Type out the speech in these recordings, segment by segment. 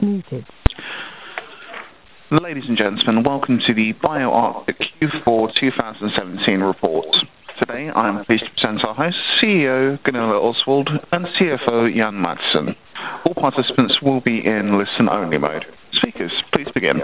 muted. Ladies and gentlemen, welcome to the BioArctic Q4 2017 report. Today I am pleased to present our host, CEO Gunilla Osswald and CFO Jan Mattsson. All participants will be in listen-only mode. Speakers, please begin.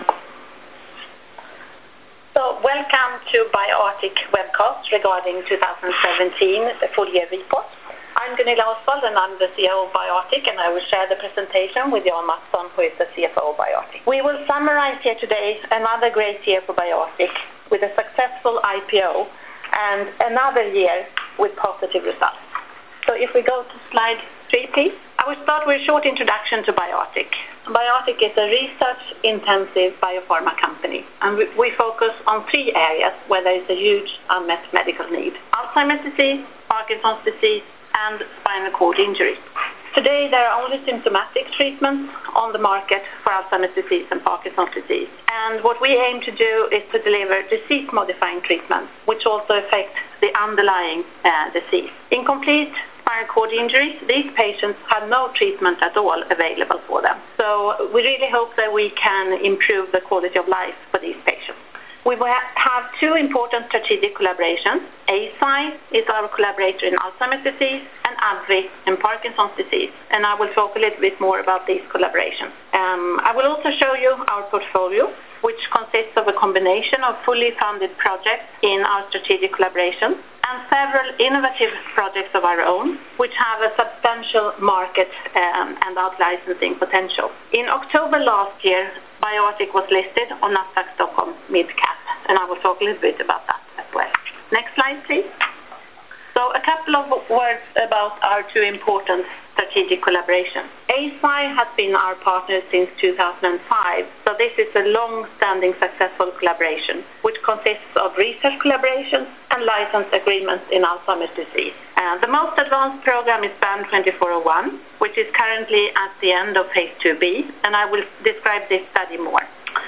So, welcome to BioArctic webcast regarding 2017 full year report. I'm Gunilla Osswald and I'm the CEO of BioArctic, and I will share the presentation with Jan Mattsson, who is the CFO of BioArctic. We will summarize here today another great year for BioArctic with a successful IPO and another year with positive results. So if we go to slide 3, please. I will start with a short introduction to BioArctic. BioArctic is a research-intensive biopharma company, and we focus on 3 areas where there is a huge unmet medical need: Alzheimer's disease, Parkinson's disease, and spinal cord injury. Today there are only symptomatic treatments on the market for Alzheimer's disease and Parkinson's disease, and what we aim to do is to deliver disease-modifying treatments which also affect the underlying disease. In complete spinal cord injuries, these patients have no treatment at all available for them, so we really hope that we can improve the quality of life for these patients. We have 2 important strategic collaborations. Eisai is our collaborator in Alzheimer's disease, and AbbVie in Parkinson's disease, and I will talk a little bit more about these collaborations. I will also show you our portfolio, which consists of a combination of fully funded projects in our strategic collaborations and several innovative projects of our own, which have a substantial market and out-licensing potential. In October last year, BioArctic was listed on Nasdaq Stockholm Mid Cap, and I will talk a little bit about that as well. Next slide, please. So a couple of words about our 2 important strategic collaborations. Eisai has been our partner since 2005, so this is a long-standing successful collaboration, which consists of research collaborations and license agreements in Alzheimer's disease. The most advanced program is BAN2401, which is currently at the end of phase 2b, and I will describe this study more.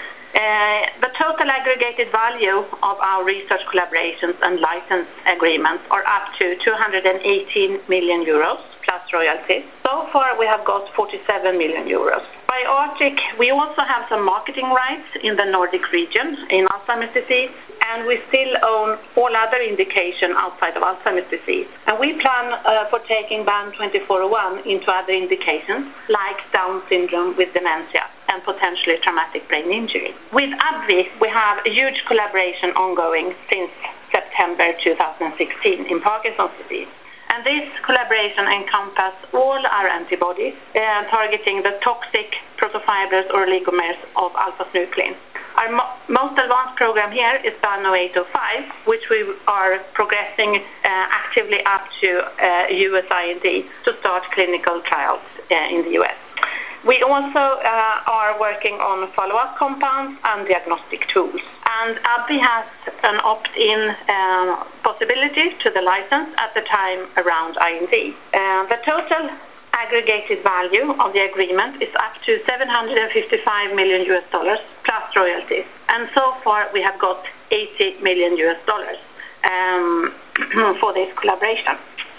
The total aggregated value of our research collaborations and license agreements are up to 218 million euros plus royalties. So far we have got 47 million euros. BioArctic, we also have some marketing rights in the Nordic region in Alzheimer's disease, and we still own all other indications outside of Alzheimer's disease. And we plan for taking BAN2401 into other indications like Down syndrome with dementia and potentially traumatic brain injury. With AbbVie, we have a huge collaboration ongoing since September 2016 in Parkinson's disease. And this collaboration encompasses all our antibodies targeting the toxic protofibrils or oligomers of alpha-synuclein. Our most advanced program here is BAN0805, which we are progressing actively up to US IND to start clinical trials in the US. We also are working on follow-up compounds and diagnostic tools. And AbbVie has an opt-in possibility to the license at the time around IND. The total aggregated value of the agreement is up to $755 million US dollars plus royalties. And so far we have got $80 million US dollars for this collaboration.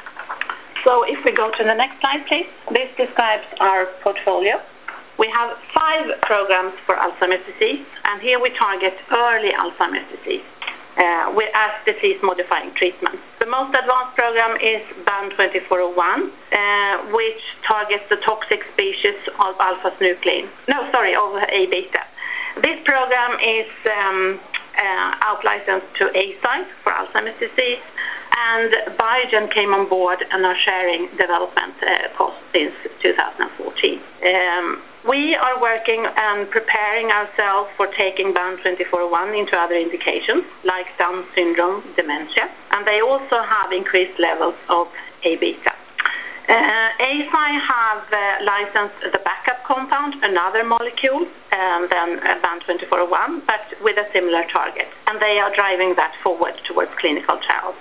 So if we go to the next slide, please. This describes our portfolio. We have 5 programs for Alzheimer's disease, and here we target early Alzheimer's disease as disease-modifying treatment. The most advanced program is BAN2401, which targets the toxic species of alpha-synuclein. Of A-beta. This program is out-licensed to Eisai for Alzheimer's disease, and Biogen came on board and are sharing development costs since 2014. We are working and preparing ourselves for taking BAN2401 into other indications like Down syndrome, dementia, and they also have increased levels of A-beta. Eisai have licensed the backup compound, another molecule than BAN2401, but with a similar target, and they are driving that forward towards clinical trials.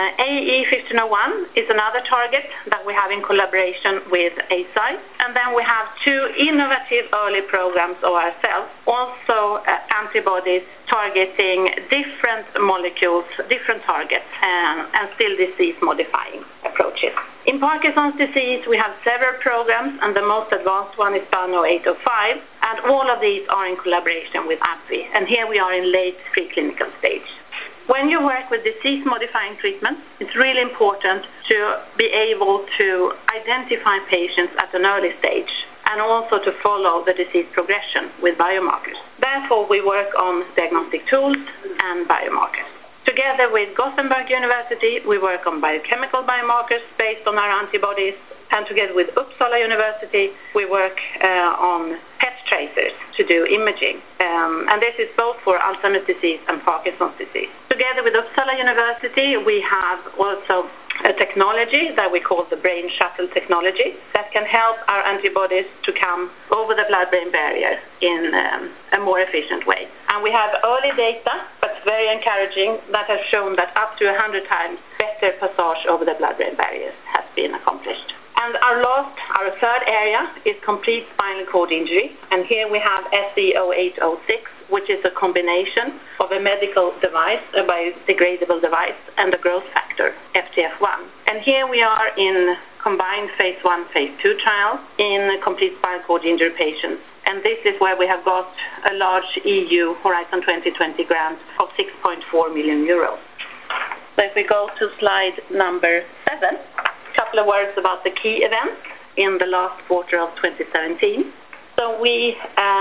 AE1501 is another target that we have in collaboration with Eisai, and then we have 2 innovative early programs of ourselves, also antibodies targeting different molecules, different targets, and still disease-modifying approaches. In Parkinson's disease, we have several programs, and the most advanced one is BAN 0805, and all of these are in collaboration with AbbVie, and here we are in late preclinical stage. When you work with disease-modifying treatments, it's really important to be able to identify patients at an early stage and also to follow the disease progression with biomarkers. Therefore, we work on diagnostic tools and biomarkers. Together with Gothenburg University, we work on biochemical biomarkers based on our antibodies, and together with Uppsala University, we work on PET tracers to do imaging. And this is both for Alzheimer's disease and Parkinson's disease. Together with Uppsala University, we have also a technology that we call the brain shuttle technology that can help our antibodies to come over the blood-brain barrier in a more efficient way. And we have early data, but very encouraging, that has shown that up to 100 times better passage over the blood-brain barriers has been accomplished. And our third area is complete spinal cord injury, and here we have SE0806, which is a combination of a medical device, a biodegradable device, and a growth factor, FGF1. And here we are in combined phase 1, phase 2 trials in complete spinal cord injury patients. And this is where we have got a large EU Horizon 2020 grant of 6.4 million euros. So if we go to slide number 7, a couple of words about the key events in the last quarter of 2017. So we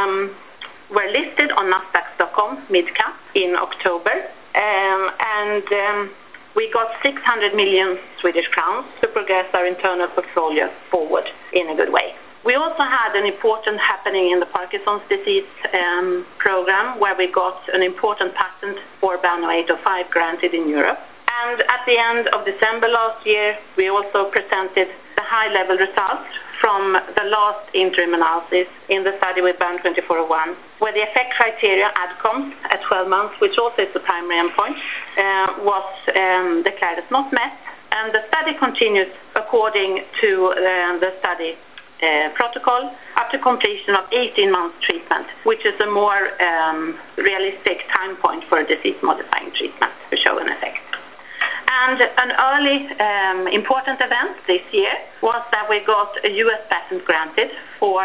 were listed on Nasdaq Stockholm Midcap in October, and we got 600 million Swedish crowns to progress our internal portfolio forward in a good way. We also had an important happening in the Parkinson's disease program, where we got an important patent for BAN 0805 granted in Europe. And at the end of December last year, we also presented the high-level results from the last interim analysis in the study with BAN 2401, where the effect criteria ADCOMS at 12 months, which also is the primary endpoint, was declared as not met. And the study continues according to the study protocol up to completion of 18 months treatment, which is a more realistic time point for a disease-modifying treatment to show an effect. And an early important event this year was that we got a U.S. patent granted for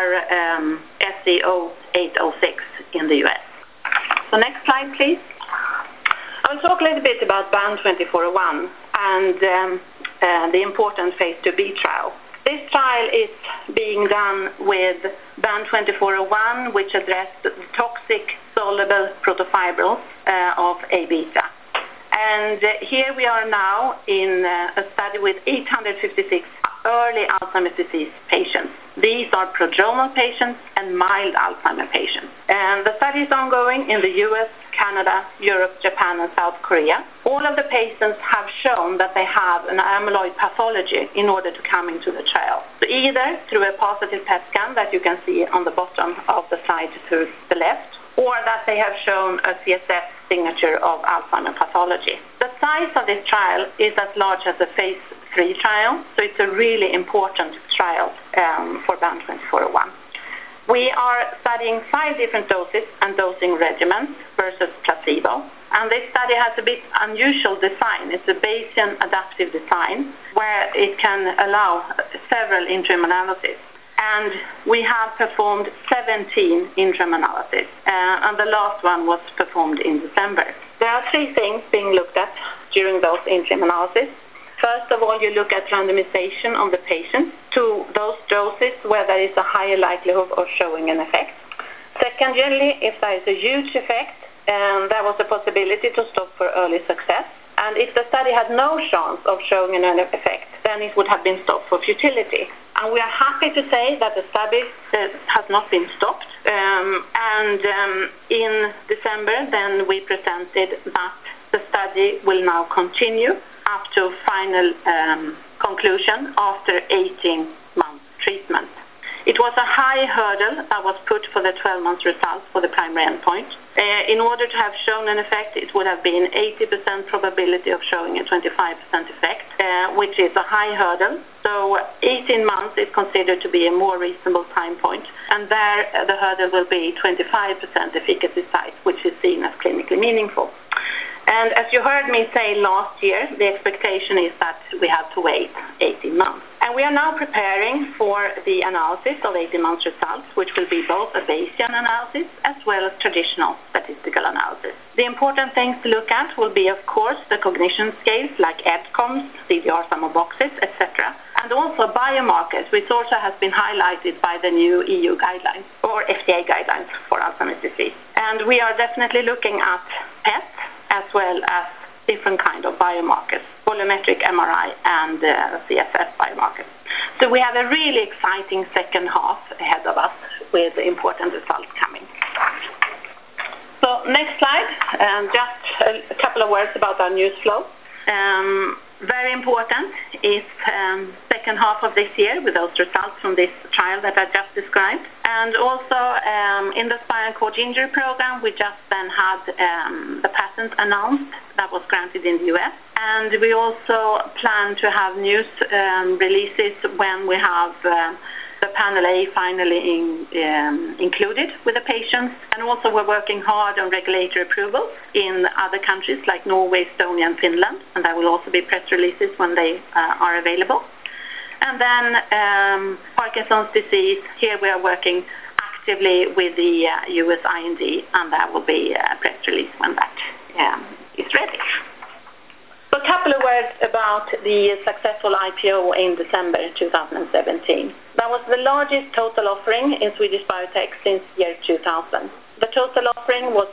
SE0806 in the U.S. So next slide, please. I'll talk a little bit about BAN 2401 and the important phase 2b trial. This trial is being done with BAN 2401, which addressed the toxic soluble protofibrils of A-beta. And here we are now in a study with 856 early Alzheimer's disease patients. These are prodromal patients and mild Alzheimer's patients. And the study is ongoing in the US, Canada, Europe, Japan, and South Korea. All of the patients have shown that they have an amyloid pathology in order to come into the trial. So either through a positive PET scan that you can see on the bottom of the slide to the left, or that they have shown a CSF signature of Alzheimer's pathology. The size of this trial is as large as a phase 3 trial, so it's a really important trial for BAN 2401. We are studying 5 different doses and dosing regimens versus placebo. And this study has a bit unusual design. It's a Bayesian adaptive design where it can allow several interim analyses. And we have performed 17 interim analyses, and the last one was performed in December. There are 3 things being looked at during those interim analyses. First of all, you look at randomization of the patients to those doses where there is a higher likelihood of showing an effect. Secondly, if there is a huge effect, there was a possibility to stop for early success. And if the study had no chance of showing an effect, then it would have been stopped for futility. And we are happy to say that the study has not been stopped. In December, then we presented that the study will now continue up to final conclusion after 18 months treatment. It was a high hurdle that was put for the 12-month results for the primary endpoint. In order to have shown an effect, it would have been 80% probability of showing a 25% effect, which is a high hurdle. So 18 months is considered to be a more reasonable time point, and there the hurdle will be 25% efficacy site, which is seen as clinically meaningful. And as you heard me say last year, the expectation is that we have to wait 18 months. And we are now preparing for the analysis of 18 months results, which will be both a Bayesian analysis as well as traditional statistical analysis. The important things to look at will be, of course, the cognition scales like EDCOMS, CDR Sum of Boxes, etc. And also biomarkers, which also has been highlighted by the new EU guidelines, or FDA guidelines for Alzheimer's disease. And we are definitely looking at PET, as well as different kind of biomarkers, volumetric MRI and CSF biomarkers. So we have a really exciting second half ahead of us with important results coming. So next slide, just a couple of words about our news flow. Very important is second half of this year with those results from this trial that I just described. And also in the spinal cord injury program, we just then had the patent announced that was granted in the US. And we also plan to have news releases when we have the panel A finally included with the patients. And also we're working hard on regulatory approval in other countries like Norway, Estonia and Finland. And there will also be press releases when they are available. And then Parkinson's disease, here we are working actively with the US IND, and there will be a press release when that is ready. So a couple of words about the successful IPO in December 2017. That was the largest total offering in Swedish biotech since year 2000. The total offering was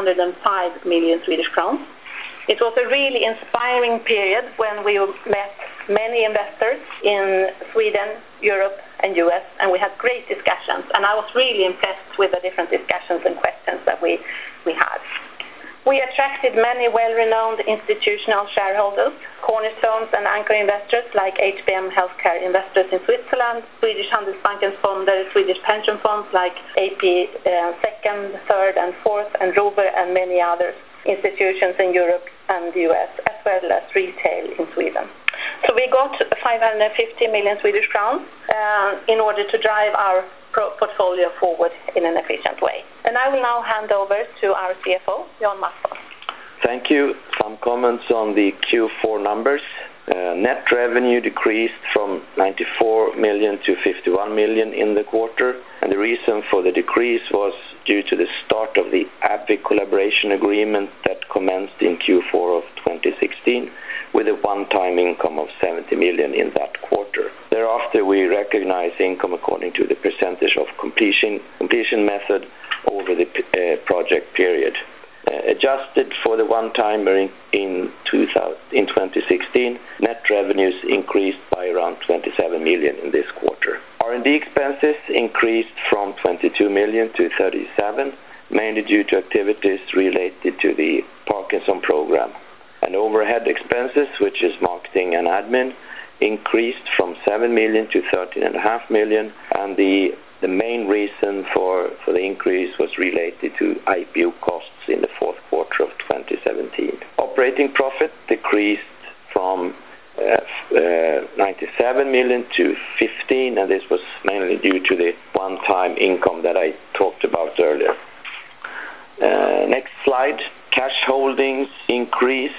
805 million Swedish crowns. It was a really inspiring period when we met many investors in Sweden, Europe and US, and we had great discussions, and I was really impressed with the different discussions and questions that we had. We attracted many well-renowned institutional shareholders, cornerstones and anchor investors like HBM Healthcare Investors in Switzerland, Swedish Handelsbankens Fonder, Swedish pension funds like AP Second, Third and Fourth, and Robur and many others, institutions in Europe and the US, as well as retail in Sweden. So we got 550 million Swedish crowns in order to drive our portfolio forward in an efficient way. And I will now hand over to our CFO, Jan Mattsson. Thank you. Some comments on the Q4 numbers. Net revenue decreased from 94 million to 51 million in the quarter, and the reason for the decrease was due to the start of the AbbVie collaboration agreement that commenced in Q4 of 2016 with a one-time income of 70 million in that quarter. Thereafter, we recognize income according to the percentage of completion method over the project period. Adjusted for the one-timer in 2016, net revenues increased by around 27 million in this quarter. R&D expenses increased from 22 million to 37, mainly due to activities related to the Parkinson program. And overhead expenses, which is marketing and admin, increased from 7 million to 13.5 million, and the main reason for the increase was related to IPO costs in the fourth quarter of 2017. Operating profit decreased from 97 million to 15, and this was mainly due to the one-time income that I talked about earlier. Next slide. Cash holdings increased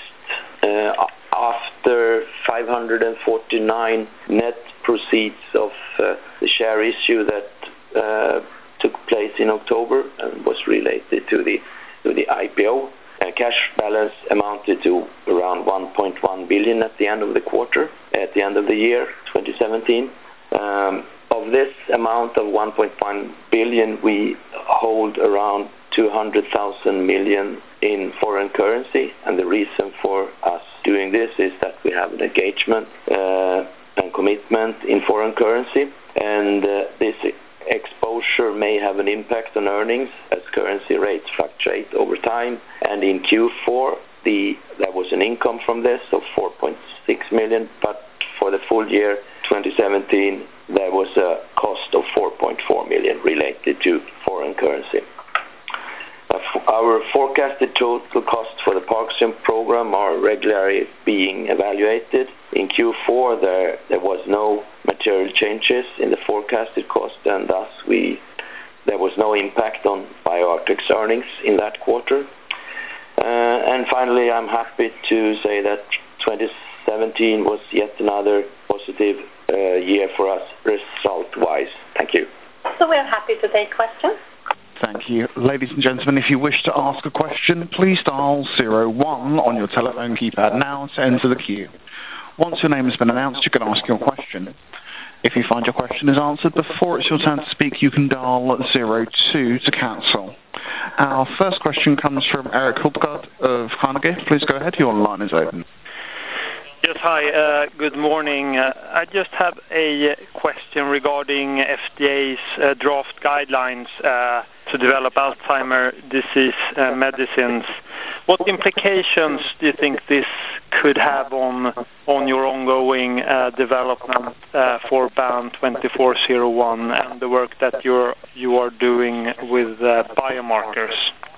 after 549 net proceeds of the share issue that took place in October and was related to the IPO. Cash balance amounted to around 1.1 billion at the end of the quarter, at the end of the year 2017. Of this amount of 1.1 billion, we hold around 200,000 million in foreign currency, and the reason for us doing this is that we have an engagement and commitment in foreign currency, and this exposure may have an impact on earnings as currency rates fluctuate over time. And in Q4 there was an income from this of 4.6 million, but for the full year 2017, there was a cost of 4.4 million related to foreign currency. Our forecasted total costs for the Parkinson program are regularly being evaluated. In Q4, there was no material changes in the forecasted cost, and thus there was no impact on BioArctic's earnings in that quarter. And finally, I'm happy to say that 2017 was yet another positive year for us result-wise. Thank you. So we're happy to take questions. Thank you. Ladies and gentlemen, if you wish to ask a question, please dial 01 on your telephone keypad now to enter the queue. Once your name has been announced, you can ask your question. If you find your question is answered before it's your turn to speak, you can dial 02 to cancel. Our first question comes from Erik Hultgård of Carnegie. Please go ahead, your line is open. Yes, hi, good morning. I just have a question regarding FDA's draft guidelines to develop Alzheimer's disease medicines. What implications do you think this could have on your ongoing development for BAN 2401 and the work that you are doing with biomarkers?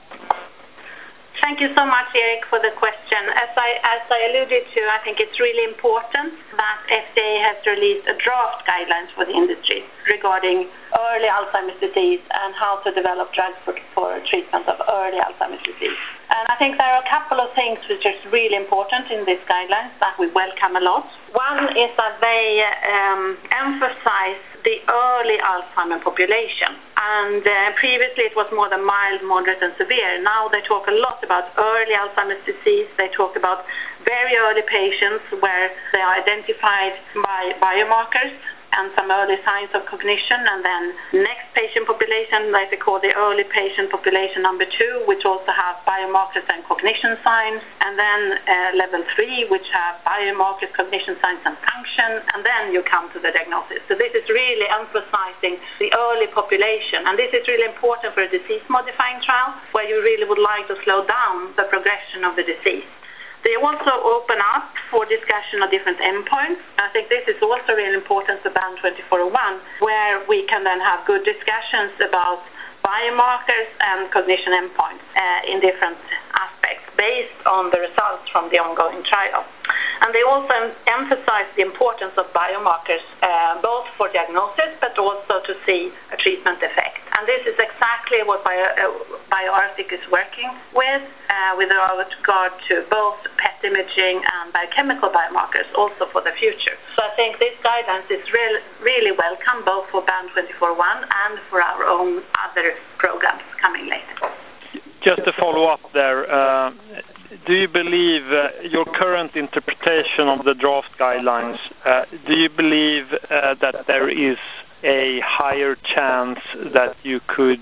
Thank you so much, Erik, for the question. As I alluded to, I think it's really important that FDA has released a draft guidelines for the industry regarding early Alzheimer's disease and how to develop drugs for treatment of early Alzheimer's disease. And I think there are a couple of things which is really important in these guidelines that we welcome a lot. One is that they emphasize the early Alzheimer's population. And previously it was more the mild, moderate and severe. Now they talk a lot about early Alzheimer's disease. They talk about very early patients where they are identified by biomarkers and some early signs of cognition, and then next patient population, like they call the early patient population number 2, which also have biomarkers and cognition signs, and then level 3, which have biomarkers, cognition signs and function, and then you come to the diagnosis. So this is really emphasizing the early population, and this is really important for a disease-modifying trial, where you really would like to slow down the progression of the disease. They also open up for discussion of different endpoints. I think this is also really important for BAN 2401, where we can then have good discussions about biomarkers and cognition endpoints in different aspects based on the results from the ongoing trial. And they also emphasize the importance of biomarkers both for diagnosis but also to see a treatment effect. And this is exactly what BioArctic is working with regard to both PET imaging and biochemical biomarkers also for the future. So I think this guidance is really welcome both for BAN 2401 and for our own other programs coming later. Just to follow up there, do you believe your current interpretation of the draft guidelines, do you believe that there is a higher chance that you could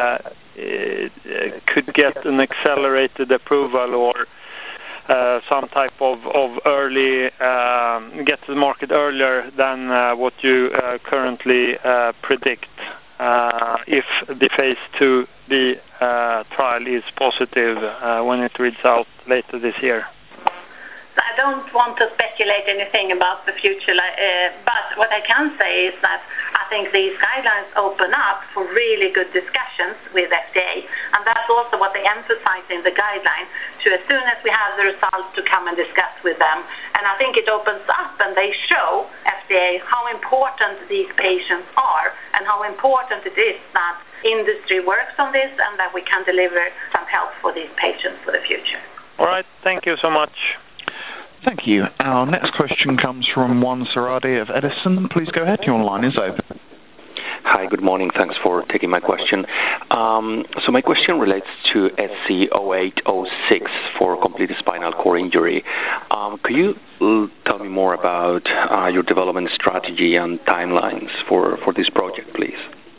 get an accelerated approval or some type of early get to the market earlier than what you currently predict if the phase 2b trial is positive when it reads out later this year? I don't want to speculate anything about the future, but what I can say is that I think these guidelines open up for really good discussions with FDA, and that's also what they emphasize in the guideline, to as soon as we have the results to come and discuss with them. And I think it opens up and they show FDA how important these patients are and how important it is that industry works on this and that we can deliver some help for these patients for the future. All right, thank you so much. Thank you. Our next question comes from Juan Saradi of Edison. Please go ahead, your line is open. Hi, good morning. Thanks for taking my question. So my question relates to SC0806 for complete spinal cord injury. Could you tell me more about your development strategy and timelines for this project, please?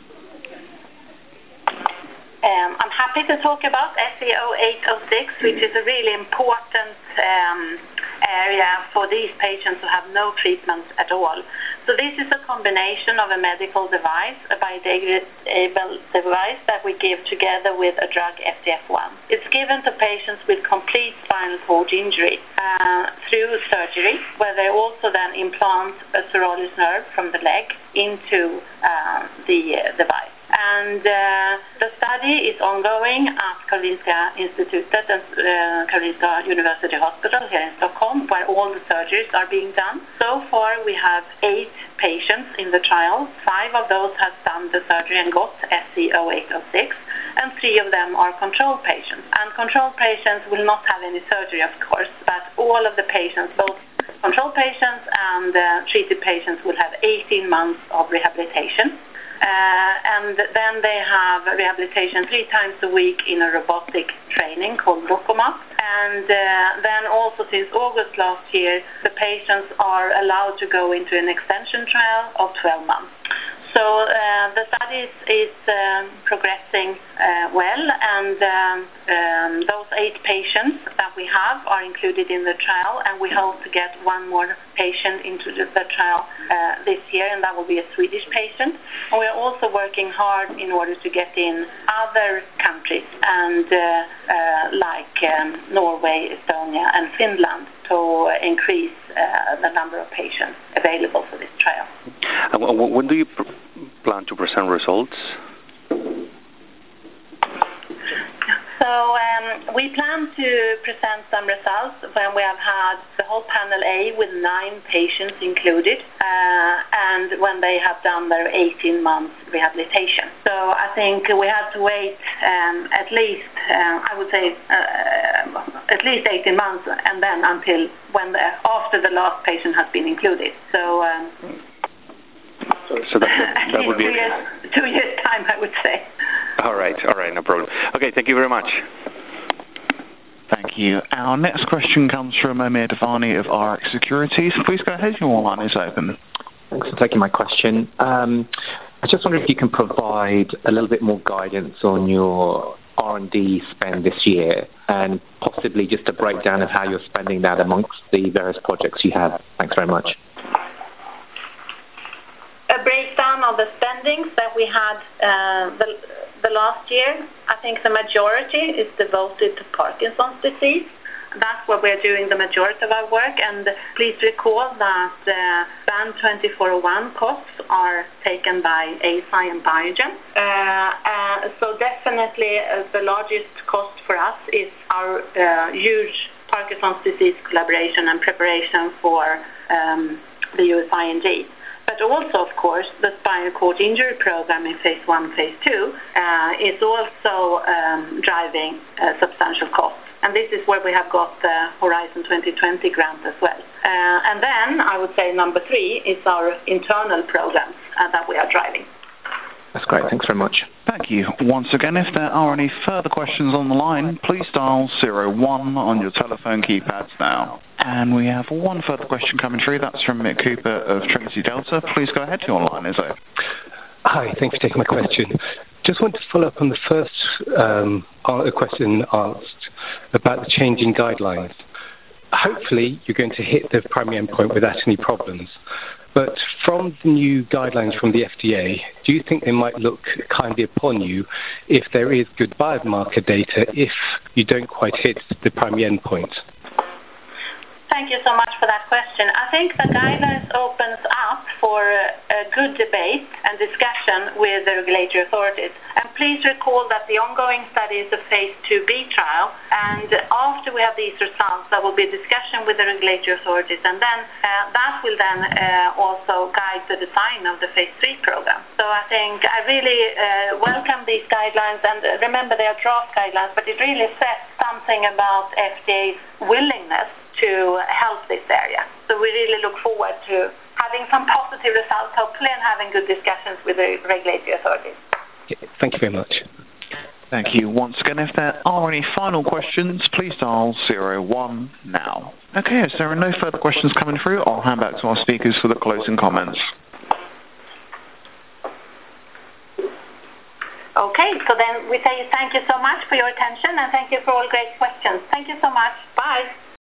I'm happy to talk about SC0806, which is a really important area for these patients who have no treatment at all. So this is a combination of a medical device, a biodegradable device that we give together with a drug, FGF1. It's given to patients with complete spinal cord injury through surgery, where they also then implant a sirolius nerve from the leg into the device. And the study is ongoing at Karolinska Institutet and Karolinska University Hospital here in Stockholm, where all the surgeries are being done. So far we have 8 patients in the trial. 5 of those have done the surgery and got SC0806, and 3 of them are control patients. And control patients will not have any surgery, of course, but all of the patients, both control patients and treated patients, will have 18 months of rehabilitation. And then they have rehabilitation 3 times a week in a robotic training called Rocomat. And then also since August last year, the patients are allowed to go into an extension trial of 12 months. So the study is progressing well, and those 8 patients that we have are included in the trial, and we hope to get 1 more patient into the trial this year, and that will be a Swedish patient. And we are also working hard in order to get in other countries, and like Norway, Estonia, and Finland, to increase the number of patients available for this trial. When do you plan to present results? So we plan to present some results when we have had the whole panel A with 9 patients included, and when they have done their 18 months rehabilitation. So I think we have to wait at least, I would say, at least 18 months, and then until after the last patient has been included. So that would be 2 years time, I would say. All right, no problem. Okay, thank you very much. Thank you. Our next question comes from Amir Devani of RX Securities. Please go ahead, your line is open. Thanks for taking my question. I just wonder if you can provide a little bit more guidance on your R&D spend this year, and possibly just a breakdown of how you're spending that amongst the various projects you have. Thanks very much. A breakdown of the spendings that we had the last year. I think the majority is devoted to Parkinson's disease. That's where we're doing the majority of our work, and please recall that BAN2401 costs are taken by Eisai and Biogen. So definitely the largest cost for us is our huge Parkinson's disease collaboration and preparation for the US IND. But also, of course, the spinal cord injury program in phase 1, phase 2 is also driving substantial costs. And this is where we have got the Horizon 2020 grant as well. And then I would say number 3 is our internal programs that we are driving. That's great. Thanks very much. Thank you. Once again, if there are any further questions on the line, please dial 01 on your telephone keypads now. And we have 1 further question coming through. That's from Mick Cooper of Trinity Delta. Please go ahead. Your line is open. Hi, thanks for taking my question. Just want to follow up on the first question asked about the changing guidelines. Hopefully, you're going to hit the primary endpoint without any problems. But from the new guidelines from the FDA, do you think they might look kindly upon you if there is good biomarker data if you don't quite hit the primary endpoint? Thank you so much for that question. I think the guidelines opens up for a good debate and discussion with the regulatory authorities. And please recall that the ongoing study is a phase 2B trial, and after we have these results, there will be a discussion with the regulatory authorities, and then that will then also guide the design of the phase 3 program. So I think I really welcome these guidelines, and remember they are draft guidelines, but it really says something about FDA's willingness to help this area. So we really look forward to having some positive results, hopefully, and having good discussions with the regulatory authorities. Okay, thank you very much. Thank you. Once again, if there are any final questions, please dial 01 now. Okay, as there are no further questions coming through, I'll hand back to our speakers for the closing comments. Okay, so then we say thank you so much for your attention, and thank you for all great questions. Thank you.